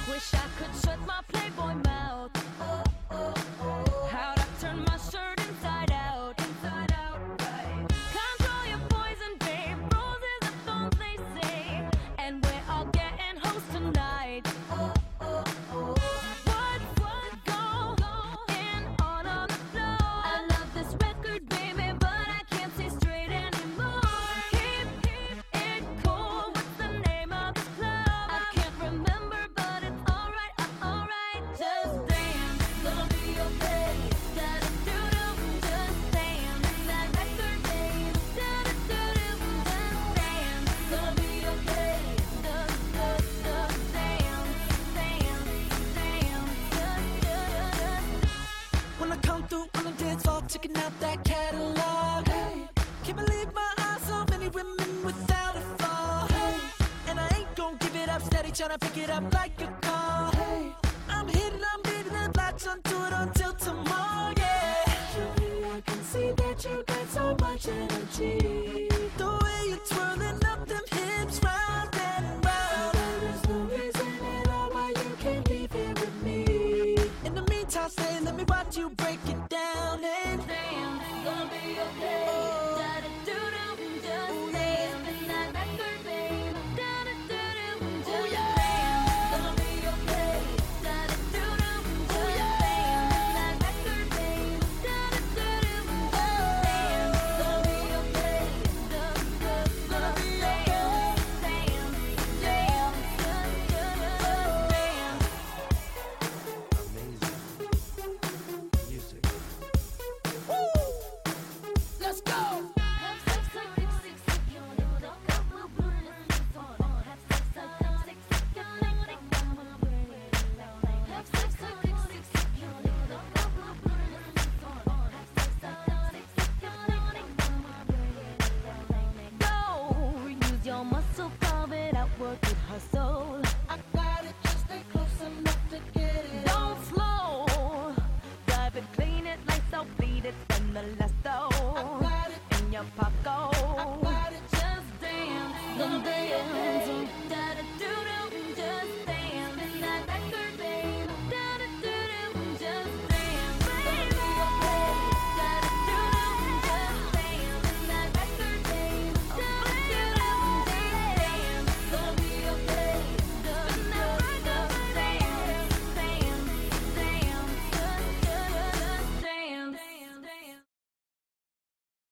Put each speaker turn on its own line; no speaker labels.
Wish I could shut my playboy mouth. How'd I turn my shirt inside out? Inside out, right. Control your poison, babe. Roses are thorns, they say. And we're all getting hoes tonight. What's going on the floor? I love this record, baby, but I can't see straight anymore. Keep it cool. What's the name of this club? I can't remember, but it's alright, alright. Just dance, gonna be okay. Da-da-doo-doo, just dance. That record, babe. Da-da-doo-doo, just dance. Gonna be okay. Just dance,
When I come through on the dance floor, checking out that catalog. Hey, can't believe my eyes, so many women without a flaw. Hey, and I ain't gon' give it up, steady tryna pick it up like a call. Hey, I'm hitting, I'm beating the latch onto it until tomorrow. Yeah, I can see that you got so much energy.